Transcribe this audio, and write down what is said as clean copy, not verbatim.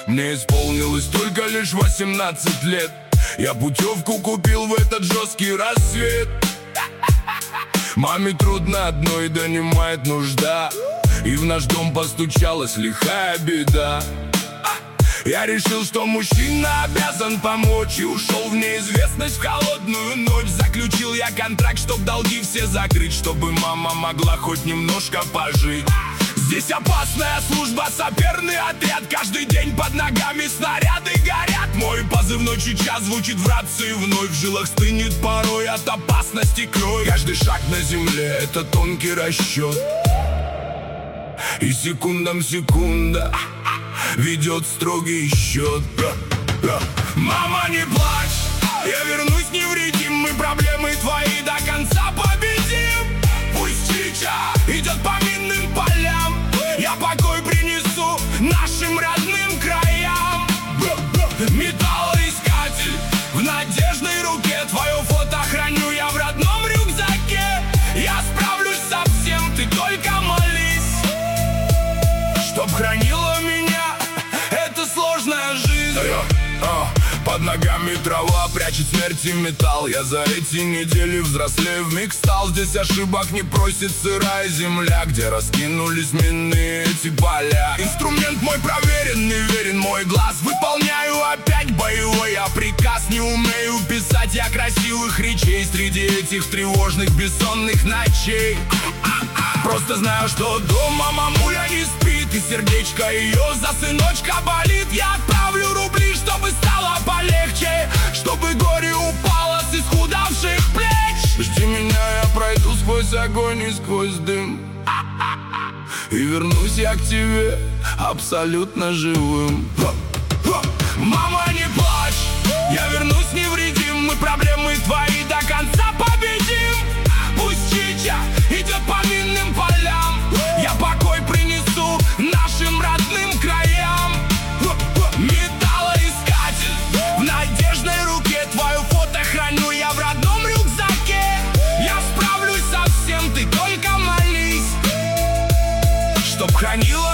Мне исполнилось только лишь 18 лет. Я путевку купил в этот жесткий рассвет. Маме трудно одной, донимает нужда, и в наш дом постучалась лихая беда. Я решил, что мужчина обязан помочь, и ушел в неизвестность, в холодную ночь. Заключил я контракт, чтоб долги все закрыть, чтобы мама могла хоть немножко пожить. Здесь опасная служба, саперный отряд. Каждый день под ногами снаряды горят. Мой позывной Чича звучит в рации вновь. В жилах стынет порой от опасности кровь. Каждый шаг на земле — это тонкий расчет, и секундам секунда ведет строгий счет. Мама, не плачь, я вернусь невредим. Мы проблемы твои до конца победим. Пусть Чича идет по минным полям, я покой принесу нашим родным краям. Металлоискатель в надежной руке, твое фото храню я в родном рюкзаке. Я справлюсь со всем, ты только молись, чтоб хранила меня эта сложная жизнь. Под ногами трава прячет смерть и металл. Я за эти недели взрослею вмиг стал. Здесь ошибок не просит сырая земля, где раскинулись минные эти поля. Инструмент мой проверен, не верен мой глаз. Выполняю опять боевой я приказ. Не умею писать я красивых речей среди этих тревожных бессонных ночей. Просто знаю, что дома мамуля не спит, и сердечко ее за сыночка болит. Я отправлю рубли, чтобы стало полегче, чтобы горе упало с исхудавших плеч. Жди меня, я пройду сквозь огонь и сквозь дым, и вернусь я к тебе абсолютно живым. Мама, не плачь, я вернусь невредим. Мы проблемы твои до конца победим. Пусть Чича идет по минным полям, я покой принесу нашим родным краям. Металлоискатель в надежной руке, твое фото храню я в родном рюкзаке. Я справлюсь со всем, ты только молись, чтоб хранила